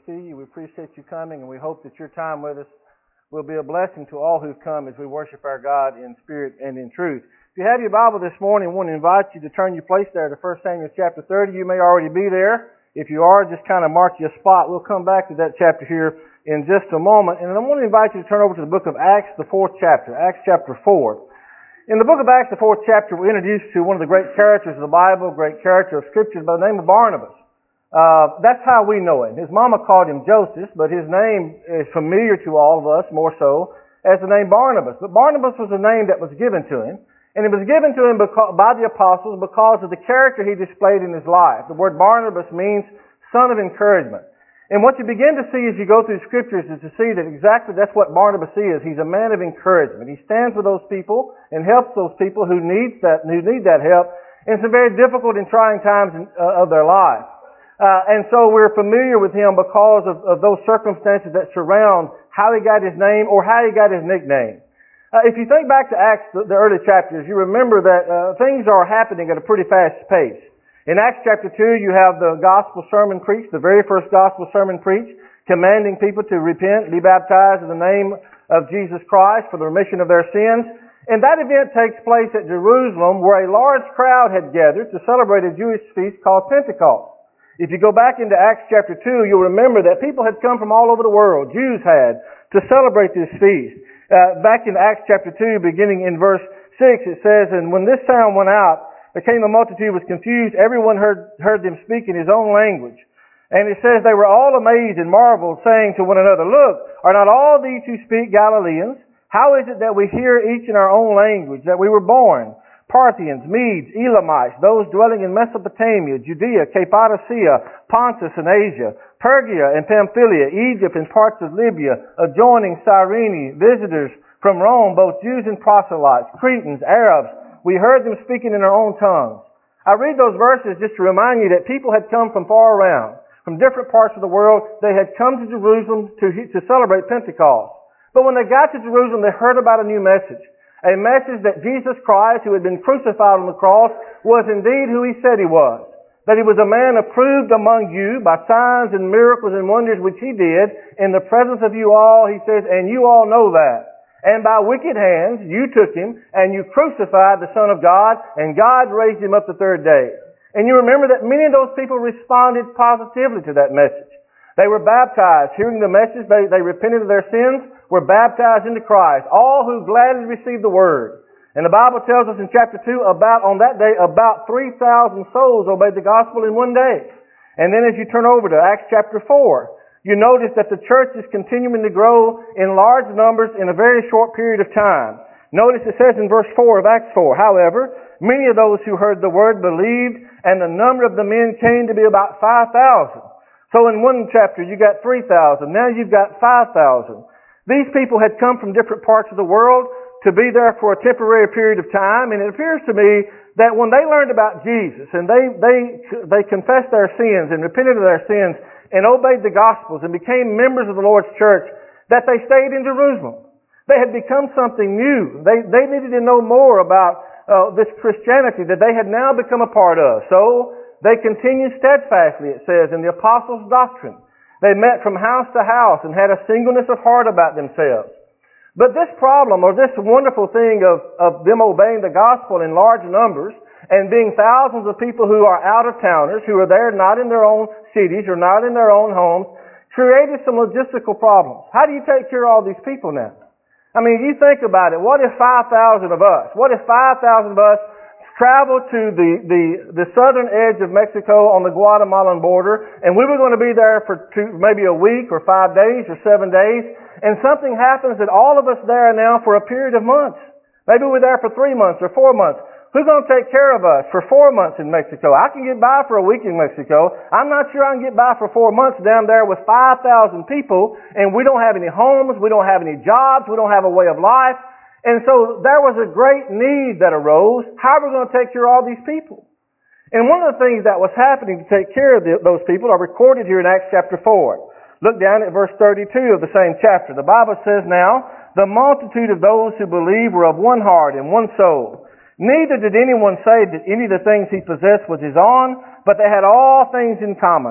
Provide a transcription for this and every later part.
see you. We appreciate you coming, and we hope that your time with us will be a blessing to all who've come as we worship our God in spirit and in truth. If you have your Bible this morning, I want to invite you to turn your place there to 1 Samuel chapter 30. You may already be there. If you are, just kind of mark your spot. We'll come back to that chapter here in just a moment. And I want to invite you to turn over to the book of Acts, the 4th chapter, Acts chapter 4. In the book of Acts, the 4th chapter, we're introduced to one of the great characters of the Bible, great character of Scripture by the name of Barnabas. That's how we know him. His mama called him Joseph, but his name is familiar to all of us, more so, as the name Barnabas. But Barnabas was a name that was given to him, and it was given to him by the apostles because of the character he displayed in his life. The word Barnabas means son of encouragement. And what you begin to see as you go through Scriptures is to see that exactly that's what Barnabas is. He's a man of encouragement. He stands with those people and helps those people who need that help in some very difficult and trying times of their life. And so we're familiar with him because of those circumstances that surround how he got his name or how he got his nickname. If you think back to Acts, the early chapters, you remember that things are happening at a pretty fast pace. In Acts chapter 2, you have the gospel sermon preached, the very first gospel sermon preached, commanding people to repent, be baptized in the name of Jesus Christ for the remission of their sins. And that event takes place at Jerusalem, where a large crowd had gathered to celebrate a Jewish feast called Pentecost. If you go back into Acts chapter 2, you'll remember that people had come from all over the world, Jews had, to celebrate this feast. Back in Acts chapter 2, beginning in verse 6, it says, "And when this sound went out, there came a multitude was confused. Everyone heard them speak in his own language." And it says, "They were all amazed and marveled, saying to one another, 'Look, are not all these who speak Galileans? How is it that we hear each in our own language, that we were born? Parthians, Medes, Elamites, those dwelling in Mesopotamia, Judea, Cappadocia, Pontus and Asia, Phrygia and Pamphylia, Egypt and parts of Libya, adjoining Cyrene, visitors from Rome, both Jews and proselytes, Cretans, Arabs. We heard them speaking in their own tongues.'" I read those verses just to remind you that people had come from far around, from different parts of the world. They had come to Jerusalem to celebrate Pentecost. But when they got to Jerusalem, they heard about a new message. A message that Jesus Christ, who had been crucified on the cross, was indeed who he said he was. That he was a man approved among you by signs and miracles and wonders which he did in the presence of you all, he says, and you all know that. And by wicked hands you took him and you crucified the Son of God, and God raised him up the third day. And you remember that many of those people responded positively to that message. They were baptized. Hearing the message, they repented of their sins, were baptized into Christ. All who gladly received the word. And the Bible tells us in chapter 2 on that day, about 3,000 souls obeyed the gospel in one day. And then as you turn over to Acts chapter 4, you notice that the church is continuing to grow in large numbers in a very short period of time. Notice it says in verse 4 of Acts 4, "However, many of those who heard the word believed, and the number of the men came to be about 5,000. So in one chapter you got 3,000. Now you've got 5,000. These people had come from different parts of the world to be there for a temporary period of time, and it appears to me that when they learned about Jesus and they confessed their sins and repented of their sins and obeyed the Gospels and became members of the Lord's church, that they stayed in Jerusalem. They had become something new. They needed to know more about this Christianity that they had now become a part of. So they continued steadfastly, it says, in the apostles' doctrine. They met from house to house and had a singleness of heart about themselves. But this problem, or this wonderful thing of them obeying the gospel in large numbers and being thousands of people who are out-of-towners, who are there not in their own cities or not in their own homes, created some logistical problems. How do you take care of all these people now? I mean, you think about it. What if 5,000 of us traveled to the southern edge of Mexico on the Guatemalan border, and we were going to be there for maybe a week or 5 days or 7 days, and something happens that all of us there now for a period of months. Maybe we're there for 3 months or 4 months. Who's going to take care of us for 4 months in Mexico? I can get by for a week in Mexico. I'm not sure I can get by for 4 months down there with 5,000 people, and we don't have any homes, we don't have any jobs, we don't have a way of life. And so there was a great need that arose. How are we going to take care of all these people? And one of the things that was happening to take care of those people are recorded here in Acts chapter 4. Look down at verse 32 of the same chapter. The Bible says, "Now, the multitude of those who believed were of one heart and one soul. Neither did anyone say that any of the things he possessed was his own, but they had all things in common.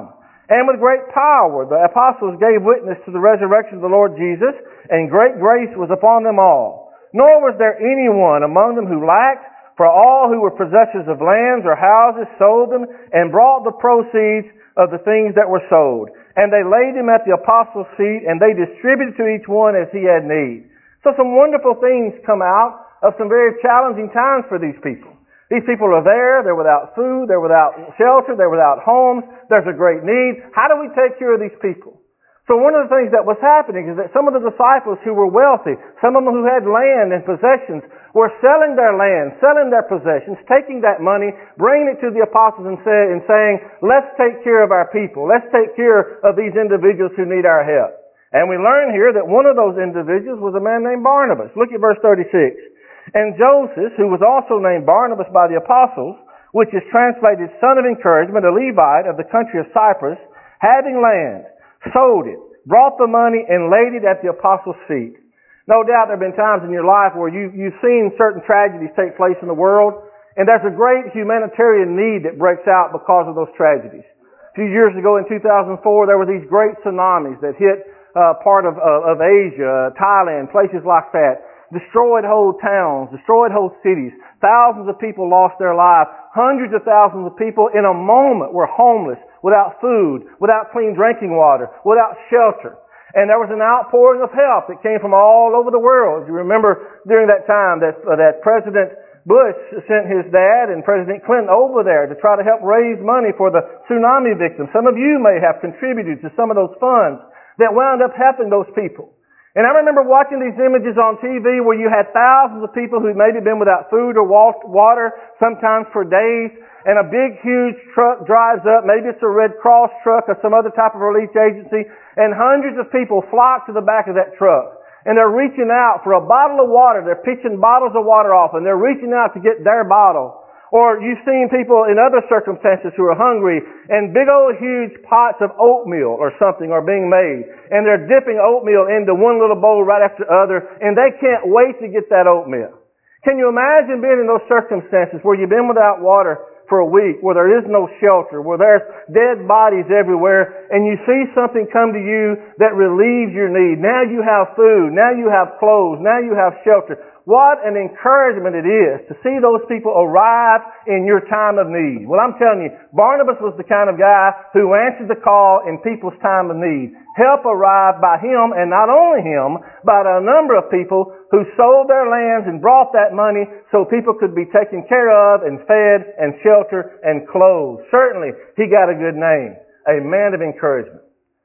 And with great power the apostles gave witness to the resurrection of the Lord Jesus, and great grace was upon them all. Nor was there anyone among them who lacked, for all who were possessors of lands or houses sold them, and brought the proceeds of the things that were sold. And they laid them at the apostles' feet, and they distributed to each one as he had need. So some wonderful things come out of some very challenging times for these people. These people are there, they're without food, they're without shelter, they're without homes, there's a great need. How do we take care of these people? So one of the things that was happening is that some of the disciples who were wealthy, some of them who had land and possessions, were selling their land, selling their possessions, taking that money, bringing it to the apostles and saying, let's take care of our people. Let's take care of these individuals who need our help. And we learn here that one of those individuals was a man named Barnabas. Look at verse 36. And Joseph, who was also named Barnabas by the apostles, which is translated son of encouragement, a Levite of the country of Cyprus, having land, sold it, brought the money, and laid it at the apostles' feet. No doubt there have been times in your life where you've seen certain tragedies take place in the world, and there's a great humanitarian need that breaks out because of those tragedies. A few years ago in 2004, there were these great tsunamis that hit part of Asia, Thailand, places like that. Destroyed whole towns, destroyed whole cities. Thousands of people lost their lives. Hundreds of thousands of people in a moment were homeless, without food, without clean drinking water, without shelter. And there was an outpouring of help that came from all over the world. You remember during that time that President Bush sent his dad and President Clinton over there to try to help raise money for the tsunami victims. Some of you may have contributed to some of those funds that wound up helping those people. And I remember watching these images on TV where you had thousands of people who maybe been without food or water, sometimes for days, and a big, huge truck drives up. Maybe it's a Red Cross truck or some other type of relief agency, and hundreds of people flock to the back of that truck. And they're reaching out for a bottle of water. They're pitching bottles of water off, and they're reaching out to get their bottle. Or you've seen people in other circumstances who are hungry, and big old huge pots of oatmeal or something are being made. And they're dipping oatmeal into one little bowl right after the other, and they can't wait to get that oatmeal. Can you imagine being in those circumstances where you've been without water for a week, where there is no shelter, where there's dead bodies everywhere, and you see something come to you that relieves your need? Now you have food, now you have clothes, now you have shelter. What an encouragement it is to see those people arrive in your time of need. Well, I'm telling you, Barnabas was the kind of guy who answered the call in people's time of need. Help arrived by him, and not only him, but a number of people who sold their lands and brought that money so people could be taken care of and fed and sheltered and clothed. Certainly, he got a good name, a man of encouragement.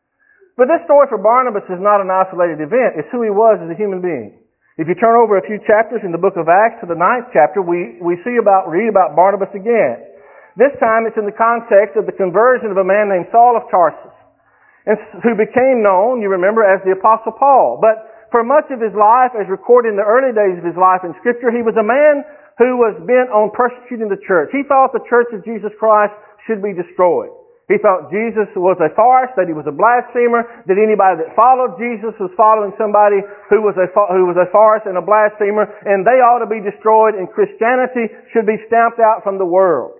But this story for Barnabas is not an isolated event. It's who he was as a human being. If you turn over a few chapters in the book of Acts to the 9th chapter, we read about Barnabas again. This time it's in the context of the conversion of a man named Saul of Tarsus, who became known, you remember, as the Apostle Paul. But for much of his life, as recorded in the early days of his life in Scripture, he was a man who was bent on persecuting the church. He thought the church of Jesus Christ should be destroyed. He thought Jesus was a farce, that he was a blasphemer, that anybody that followed Jesus was following somebody who was a farce and a blasphemer, and they ought to be destroyed, and Christianity should be stamped out from the world.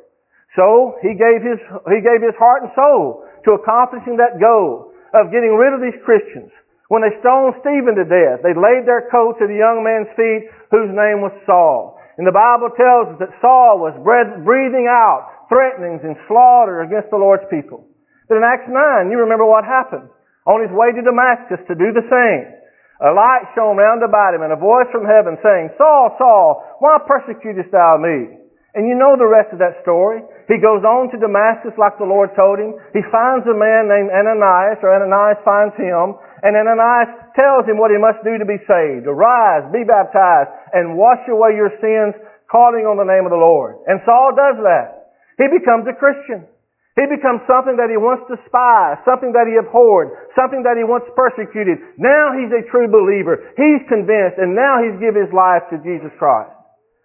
So he gave his heart and soul to accomplishing that goal of getting rid of these Christians. When they stoned Stephen to death, they laid their coats at a young man's feet whose name was Saul. And the Bible tells us that Saul was breathing out threatenings and slaughter against the Lord's people. But in Acts 9, you remember what happened. On his way to Damascus to do the same, a light shone round about him, and a voice from heaven saying, Saul, Saul, why persecutest thou me? And you know the rest of that story. He goes on to Damascus like the Lord told him. He finds a man named Ananias, or Ananias finds him, and Ananias tells him what he must do to be saved. Arise, be baptized, and wash away your sins, calling on the name of the Lord. And Saul does that. He becomes a Christian. He becomes something that he once despised, something that he abhorred, something that he once persecuted. Now he's a true believer. He's convinced, and now he's given his life to Jesus Christ.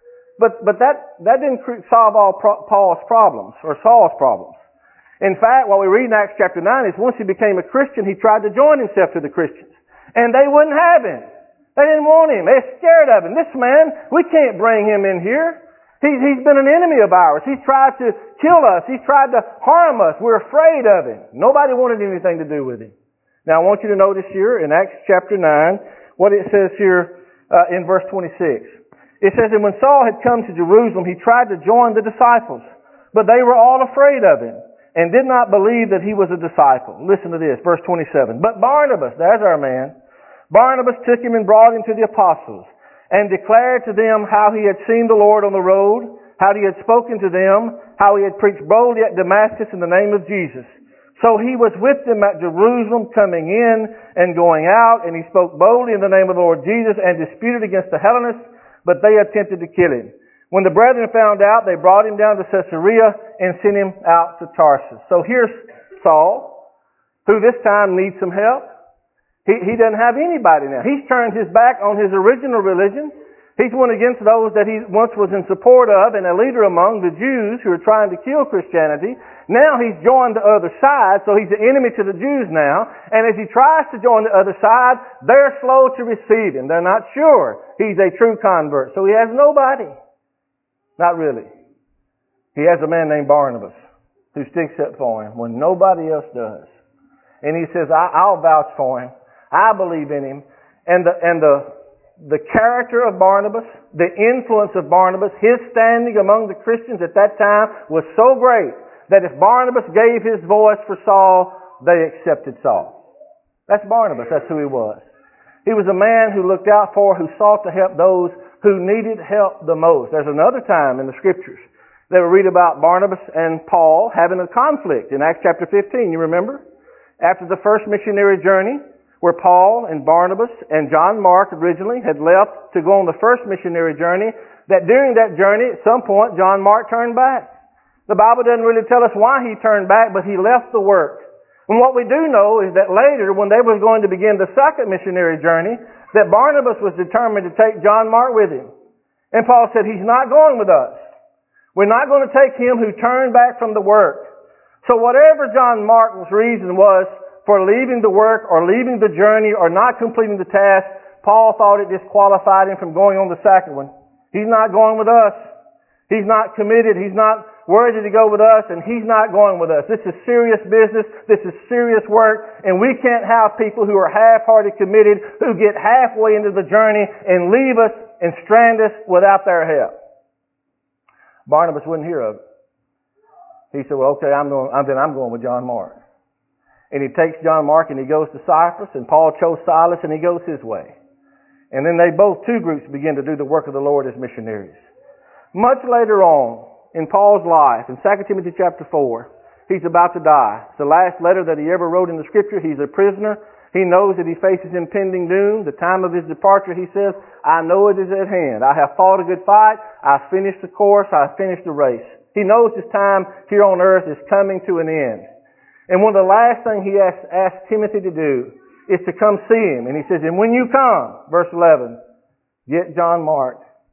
But that didn't solve all Paul's problems, or Saul's problems. In fact, what we read in Acts chapter 9 is once he became a Christian, he tried to join himself to the Christians. And they wouldn't have him. They didn't want him. They're scared of him. This man, we can't bring him in here. He's been an enemy of ours. He's tried to kill us. He's tried to harm us. We're afraid of him. Nobody wanted anything to do with him. Now I want you to notice here in Acts chapter 9 what it says here in verse 26. It says, and when Saul had come to Jerusalem, he tried to join the disciples, but they were all afraid of him and did not believe that he was a disciple. Listen to this, verse 27. But Barnabas, there's our man, Barnabas took him and brought him to the apostles and declared to them how he had seen the Lord on the road, how he had spoken to them, how he had preached boldly at Damascus in the name of Jesus. So he was with them at Jerusalem, coming in and going out, and he spoke boldly in the name of the Lord Jesus and disputed against the Hellenists, but they attempted to kill him. When the brethren found out, they brought him down to Caesarea and sent him out to Tarsus. So here's Saul, who this time needs some help. He doesn't have anybody now. He's turned his back on his original religion. He's went against those that he once was in support of and a leader among the Jews who are trying to kill Christianity. Now he's joined the other side, so he's the enemy to the Jews now. And as he tries to join the other side, they're slow to receive him. They're not sure he's a true convert. So he has nobody. Not really. He has a man named Barnabas who sticks up for him when nobody else does. And he says, I'll vouch for him. I believe in him. And the character of Barnabas, the influence of Barnabas, his standing among the Christians at that time was so great that if Barnabas gave his voice for Saul, they accepted Saul. That's Barnabas. That's who he was. He was a man who looked out for, who sought to help those who needed help the most. There's another time in the Scriptures that we read about Barnabas and Paul having a conflict in Acts chapter 15. You remember? After the first missionary journey, where Paul and Barnabas and John Mark originally had left to go on the first missionary journey, that during that journey, at some point, John Mark turned back. The Bible doesn't really tell us why he turned back, but he left the work. And what we do know is that later, when they were going to begin the second missionary journey, that Barnabas was determined to take John Mark with him. And Paul said, he's not going with us. We're not going to take him who turned back from the work. So whatever John Mark's reason was for leaving the work or leaving the journey or not completing the task, Paul thought it disqualified him from going on the second one. He's not going with us. He's not committed. He's not worthy to go with us, and he's not going with us. This is serious business. This is serious work, and we can't have people who are half-hearted committed, who get halfway into the journey and leave us and strand us without their help. Barnabas wouldn't hear of it. He said, well, okay, I'm going with John Mark. And he takes John Mark and he goes to Cyprus, and Paul chose Silas and he goes his way. And then two groups begin to do the work of the Lord as missionaries. Much later on in Paul's life, in 2 Timothy chapter 4, he's about to die. It's the last letter that he ever wrote in the Scripture. He's a prisoner. He knows that he faces impending doom. The time of his departure, he says, I know it is at hand. I have fought a good fight. I've finished the course. I've finished the race. He knows his time here on earth is coming to an end. And one of the last things he asked Timothy to do is to come see him. And he says, and when you come, verse 11, get John Mark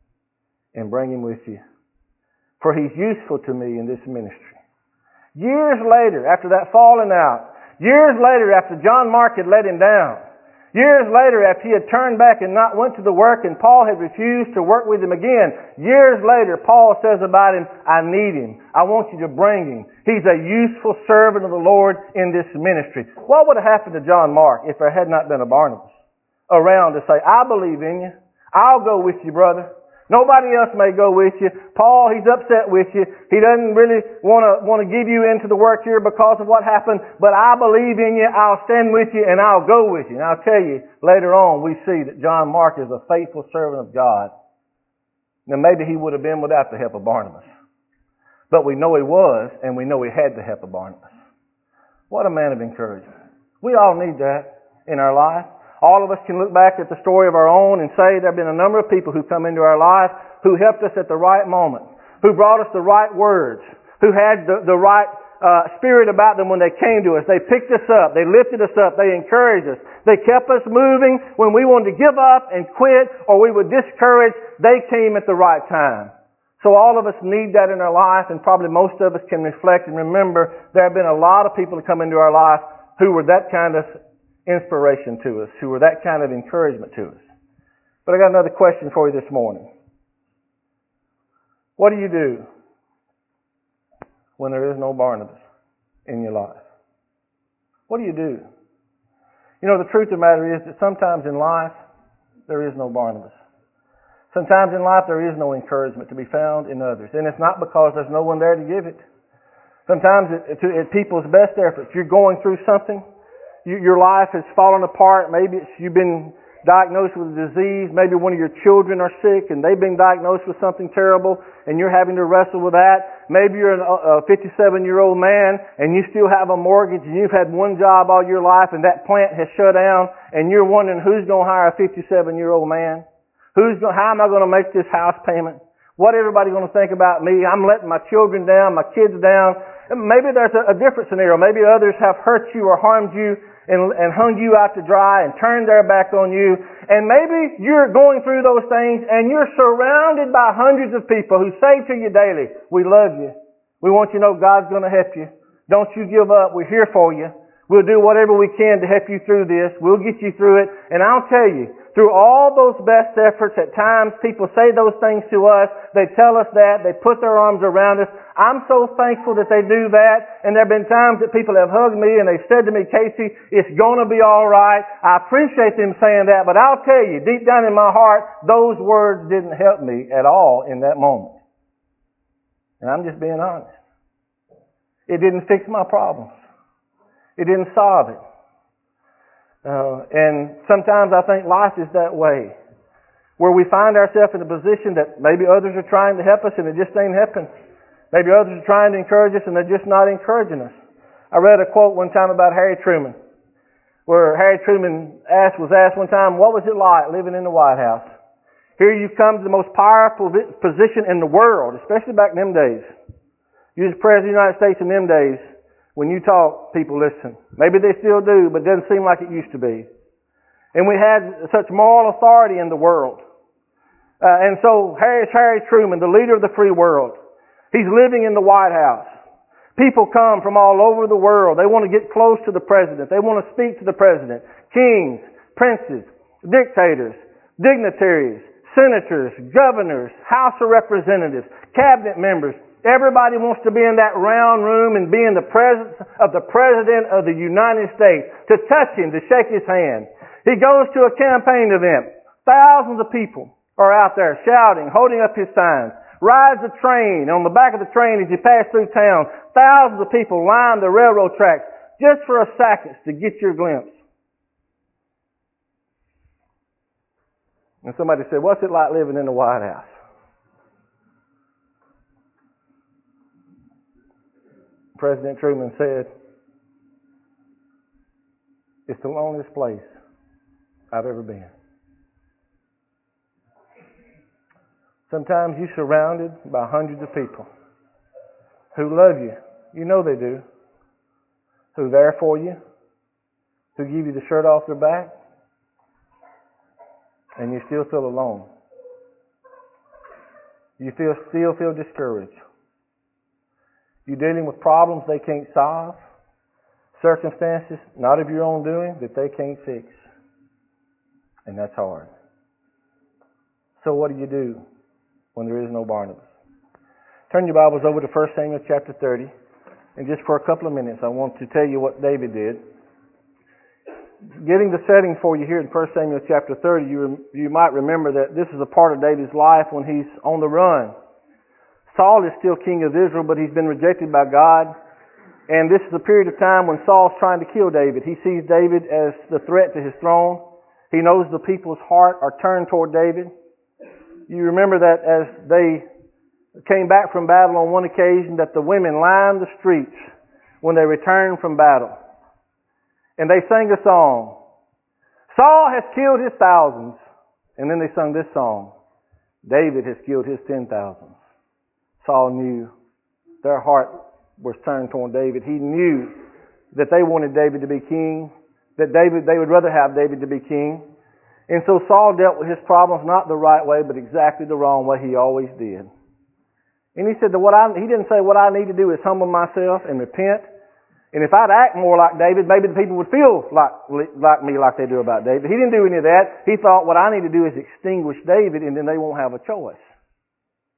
and bring him with you. For he's useful to me in this ministry. Years later, after that falling out, years later after John Mark had let him down, years later after he had turned back and not went to the work and Paul had refused to work with him again, years later Paul says about him, I need him. I want you to bring him. He's a useful servant of the Lord in this ministry. What would have happened to John Mark if there had not been a Barnabas around to say, I believe in you. I'll go with you, brother. Nobody else may go with you. Paul, he's upset with you. He doesn't really want to give you into the work here because of what happened, but I believe in you. I'll stand with you and I'll go with you. And I'll tell you, later on we see that John Mark is a faithful servant of God. Now maybe he would have been without the help of Barnabas. But we know he was, and we know he had the help of Barnabas. What a man of encouragement. We all need that in our life. All of us can look back at the story of our own and say there have been a number of people who come into our life who helped us at the right moment, who brought us the right words, who had the right spirit about them when they came to us. They picked us up. They lifted us up. They encouraged us. They kept us moving when we wanted to give up and quit or we were discouraged. They came at the right time. So all of us need that in our life, and probably most of us can reflect and remember there have been a lot of people that come into our life who were that kind of inspiration to us, who were that kind of encouragement to us. But I got another question for you this morning. What do you do when there is no Barnabas in your life? What do you do? You know, the truth of the matter is that sometimes in life, there is no Barnabas. Sometimes in life, there is no encouragement to be found in others. And it's not because there's no one there to give it. Sometimes at people's best efforts, you're going through something. Your life has fallen apart. Maybe you've been diagnosed with a disease. Maybe one of your children are sick and they've been diagnosed with something terrible and you're having to wrestle with that. Maybe you're a 57-year-old man and you still have a mortgage and you've had one job all your life and that plant has shut down and you're wondering who's going to hire a 57-year-old man? How am I going to make this house payment? What everybody going to think about me? I'm letting my children down, my kids down. Maybe there's a different scenario. Maybe others have hurt you or harmed you and hung you out to dry and turned their back on you. And maybe you're going through those things and you're surrounded by hundreds of people who say to you daily, we love you. We want you to know God's going to help you. Don't you give up. We're here for you. We'll do whatever we can to help you through this. We'll get you through it. And I'll tell you, through all those best efforts, at times people say those things to us. They tell us that. They put their arms around us. I'm so thankful that they do that. And there have been times that people have hugged me and they've said to me, Casey, it's going to be all right. I appreciate them saying that. But I'll tell you, deep down in my heart, those words didn't help me at all in that moment. And I'm just being honest. It didn't fix my problems. It didn't solve it. And sometimes I think life is that way, where we find ourselves in a position that maybe others are trying to help us and it just ain't helping. Maybe others are trying to encourage us and they're just not encouraging us. I read a quote one time about Harry Truman, where Harry Truman was asked one time, what was it like living in the White House? Here you've come to the most powerful position in the world, especially back in them days. You was President of the United States in them days. When you talk, people listen. Maybe they still do, but it doesn't seem like it used to be. And we had such moral authority in the world. And so Harry Truman, the leader of the free world, he's living in the White House. People come from all over the world. They want to get close to the president. They want to speak to the president. Kings, princes, dictators, dignitaries, senators, governors, House of Representatives, cabinet members. Everybody wants to be in that round room and be in the presence of the President of the United States, to touch him, to shake his hand. He goes to a campaign event. Thousands of people are out there shouting, holding up his signs. Rides a train. On the back of the train as you pass through town, thousands of people line the railroad tracks just for a second to get your glimpse. And somebody said, what's it like living in the White House? President Truman said, it's the loneliest place I've ever been. Sometimes you're surrounded by hundreds of people who love you. You know they do. Who are there for you. Who give you the shirt off their back. And you still feel alone. You still feel discouraged. You're dealing with problems they can't solve, circumstances not of your own doing that they can't fix. And that's hard. So what do you do when there is no Barnabas? Turn your Bibles over to 1 Samuel chapter 30. And just for a couple of minutes, I want to tell you what David did. Getting the setting for you here in 1 Samuel chapter 30, you might remember that this is a part of David's life when he's on the run. Saul is still king of Israel, but he's been rejected by God. And this is a period of time when Saul's trying to kill David. He sees David as the threat to his throne. He knows the people's heart are turned toward David. You remember that as they came back from battle on one occasion, that the women lined the streets when they returned from battle. And they sang a song. Saul has killed his thousands. And then they sung this song. David has killed his 10,000s. Saul knew their heart was turned toward David. He knew that they wanted David to be king, that they would rather have David to be king. And so Saul dealt with his problems not the right way, but exactly the wrong way he always did. And he said that he didn't say what I need to do is humble myself and repent. And if I'd act more like David, maybe the people would feel like me like they do about David. He didn't do any of that. He thought what I need to do is extinguish David and then they won't have a choice.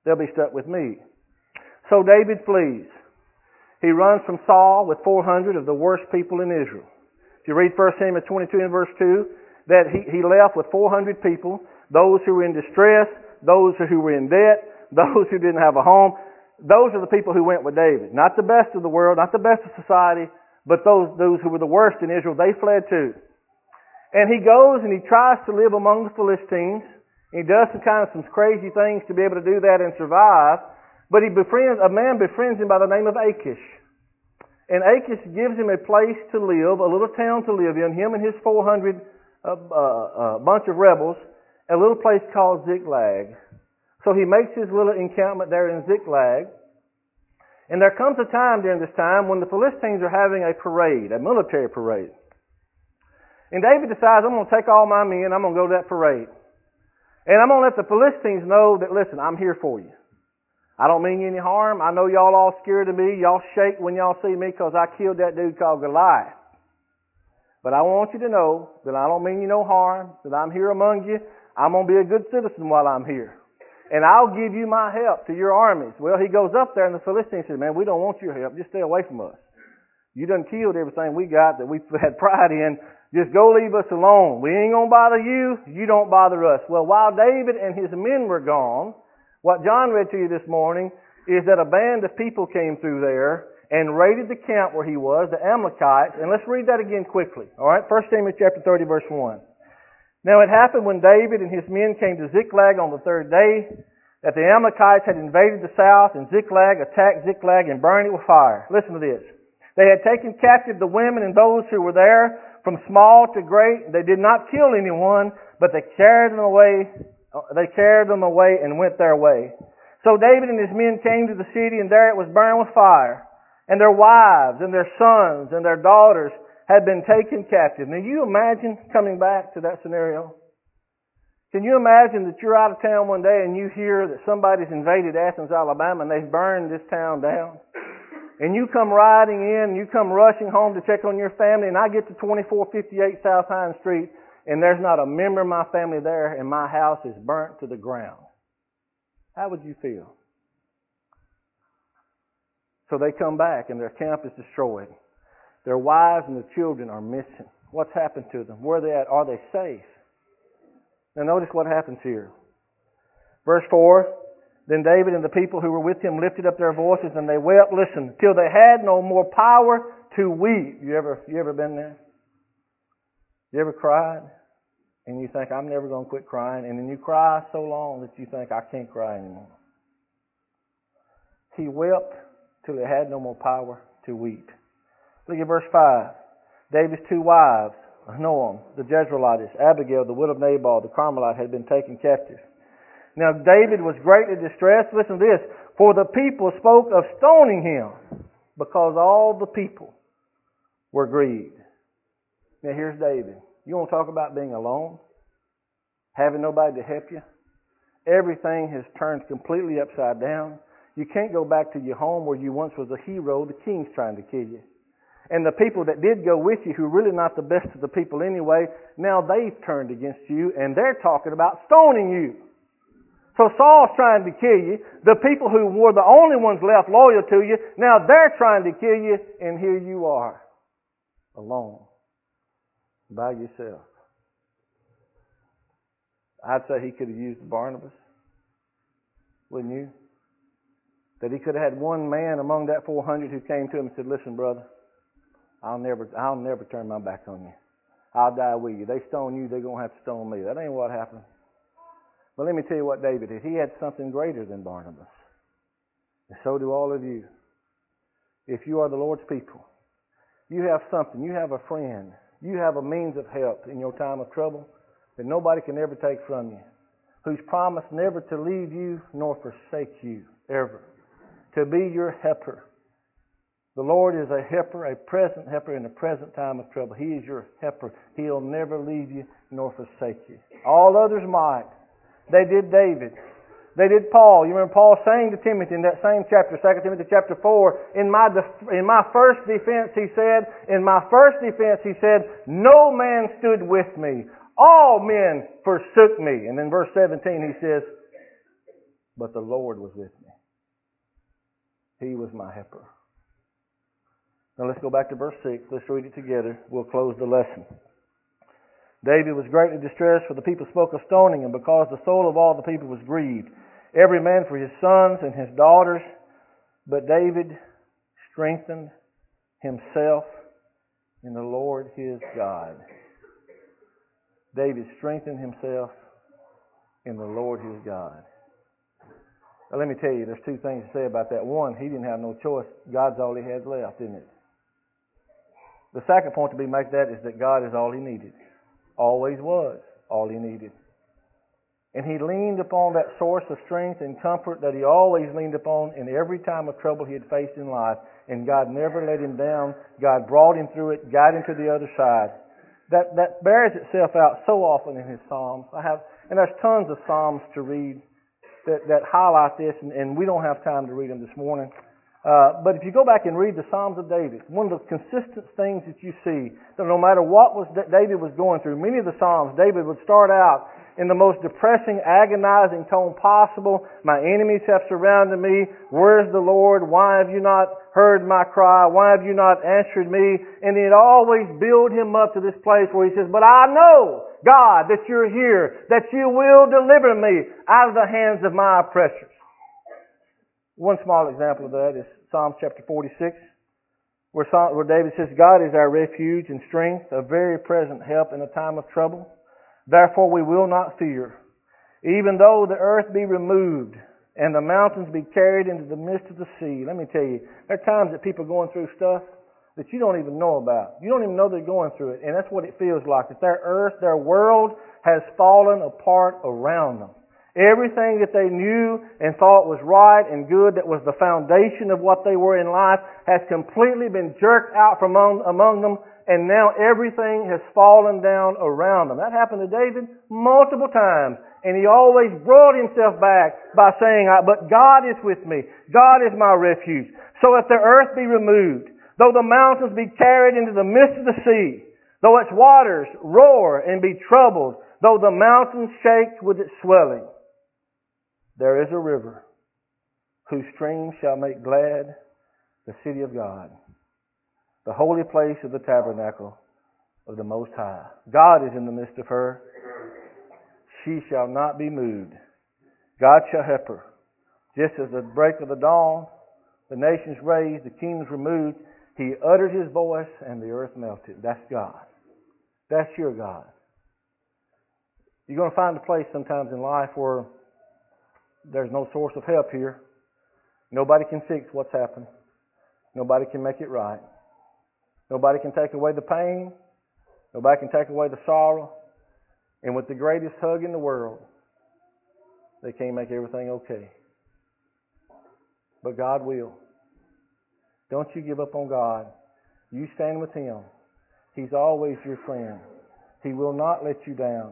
they'll be stuck with me. So David flees. He runs from Saul with 400 of the worst people in Israel. If you read 1 Samuel 22 and verse 2, that he left with 400 people, those who were in distress, those who were in debt, those who didn't have a home. Those are the people who went with David. Not the best of the world, not the best of society, but those who were the worst in Israel, they fled too. And he goes and he tries to live among the Philistines. He does some crazy things to be able to do that and survive. But a man befriends him by the name of Achish. And Achish gives him a place to live, a little town to live in, him and his 400 bunch of rebels, a little place called Ziklag. So he makes his little encampment there in Ziklag. And there comes a time during this time when the Philistines are having a parade, a military parade. And David decides, I'm going to take all my men, I'm going to go to that parade. And I'm going to let the Philistines know that, listen, I'm here for you. I don't mean you any harm. I know y'all all scared of me. Y'all shake when y'all see me because I killed that dude called Goliath. But I want you to know that I don't mean you no harm, that I'm here among you. I'm going to be a good citizen while I'm here. And I'll give you my help to your armies. Well, he goes up there and the Philistines said, man, we don't want your help. Just stay away from us. You done killed everything we got that we had pride in. Just go leave us alone. We ain't going to bother you. You don't bother us. Well, while David and his men were gone, what John read to you this morning is that a band of people came through there and raided the camp where he was, the Amalekites. And let's read that again quickly. All right, 1 Samuel chapter 30, verse 1. Now it happened when David and his men came to Ziklag on the third day that the Amalekites had invaded the south, and Ziklag attacked Ziklag and burned it with fire. Listen to this. They had taken captive the women and those who were there, from small to great. They did not kill anyone, but they carried them away. And went their way. So David and his men came to the city, and there it was burned with fire. And their wives and their sons and their daughters had been taken captive. Now you imagine coming back to that scenario? Can you imagine that you're out of town one day and you hear that somebody's invaded Athens, Alabama, and they've burned this town down? And you come riding in, you come rushing home to check on your family, and I get to 2458 South Hine Street, and there's not a member of my family there, and my house is burnt to the ground. How would you feel? So they come back, and their camp is destroyed. Their wives and their children are missing. What's happened to them? Where are they at? Are they safe? Now notice what happens here. Verse 4, Then David and the people who were with him lifted up their voices, and they wept, listen, till they had no more power to weep. You ever been there? You ever cried? And you think, I'm never going to quit crying. And then you cry so long that you think, I can't cry anymore. He wept till he had no more power to weep. Look at verse 5. David's two wives, Ahinoam, the Jezreelitess, Abigail, the widow of Nabal, the Carmelite, had been taken captive. Now David was greatly distressed. Listen to this. For the people spoke of stoning him, because all the people were grieved. Now here's David. You want to talk about being alone? Having nobody to help you? Everything has turned completely upside down. You can't go back to your home where you once was a hero. The king's trying to kill you. And the people that did go with you, who are really not the best of the people anyway, now they've turned against you, and they're talking about stoning you. So Saul's trying to kill you. The people who were the only ones left loyal to you, now they're trying to kill you, and here you are, alone, by yourself. I'd say he could have used Barnabas, wouldn't you? That he could have had one man among that 400 who came to him and said, listen, brother, I'll never turn my back on you. I'll die with you. They stone you, they're going to have to stone me. That ain't what happened. But let me tell you what David did. He had something greater than Barnabas. And so do all of you. If you are the Lord's people, you have something. You have a friend. You have a means of help in your time of trouble that nobody can ever take from you, who's promised never to leave you nor forsake you, ever. To be your helper. The Lord is a helper, a present helper in the present time of trouble. He is your helper. He'll never leave you nor forsake you. All others might. They did David. They did Paul. You remember Paul saying to Timothy in that same chapter, 2 Timothy chapter 4, in my first defense, he said, no man stood with me. All men forsook me. And in verse 17 he says, but the Lord was with me. He was my helper. Now let's go back to verse 6. Let's read it together. We'll close the lesson. David was greatly distressed, for the people spoke of stoning him, because the soul of all the people was grieved, every man for his sons and his daughters. But David strengthened himself in the Lord his God. David strengthened himself in the Lord his God. Now let me tell you, there's two things to say about that. One, he didn't have no choice. God's all he has left, isn't it? The second point to be made that is that God is all he needed. Always was all he needed. And he leaned upon that source of strength and comfort that he always leaned upon in every time of trouble he had faced in life. And God never let him down. God brought him through it, got him to the other side. That bears itself out so often in his Psalms. And there's tons of Psalms to read that highlight this, and we don't have time to read them this morning. But if you go back and read the Psalms of David, one of the consistent things that you see, that no matter what David was going through, many of the Psalms, David would start out in the most depressing, agonizing tone possible. My enemies have surrounded me. Where is the Lord? Why have you not heard my cry? Why have you not answered me? And he'd always build him up to this place where he says, but I know, God, that you're here, that you will deliver me out of the hands of my oppressors. One small example of that is Psalm chapter 46, where David says, God is our refuge and strength, a very present help in a time of trouble. Therefore we will not fear, even though the earth be removed and the mountains be carried into the midst of the sea. Let me tell you, there are times that people are going through stuff that you don't even know about. You don't even know they're going through it. And that's what it feels like, that their earth, their world has fallen apart around them. Everything that they knew and thought was right and good, that was the foundation of what they were in life, has completely been jerked out from among them, and now everything has fallen down around them. That happened to David multiple times, and he always brought himself back by saying, but God is with me. God is my refuge. So if the earth be removed, though the mountains be carried into the midst of the sea, though its waters roar and be troubled, though the mountains shake with its swelling, there is a river whose streams shall make glad the city of God, the holy place of the tabernacle of the Most High. God is in the midst of her. She shall not be moved. God shall help her. Just as the break of the dawn, the nations raised, the kings removed, he uttered his voice and the earth melted. That's God. That's your God. You're going to find a place sometimes in life where there's no source of help here. Nobody can fix what's happened. Nobody can make it right. Nobody can take away the pain. Nobody can take away the sorrow. And with the greatest hug in the world, they can't make everything okay. But God will. Don't you give up on God. You stand with Him. He's always your friend. He will not let you down.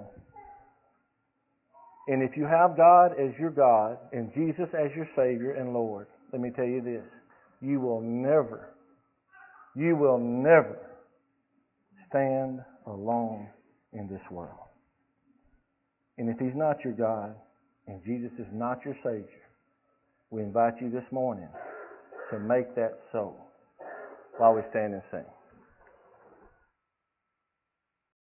And if you have God as your God and Jesus as your Savior and Lord, let me tell you this. You will never stand alone in this world. And if He's not your God and Jesus is not your Savior, we invite you this morning to make that so while we stand and sing.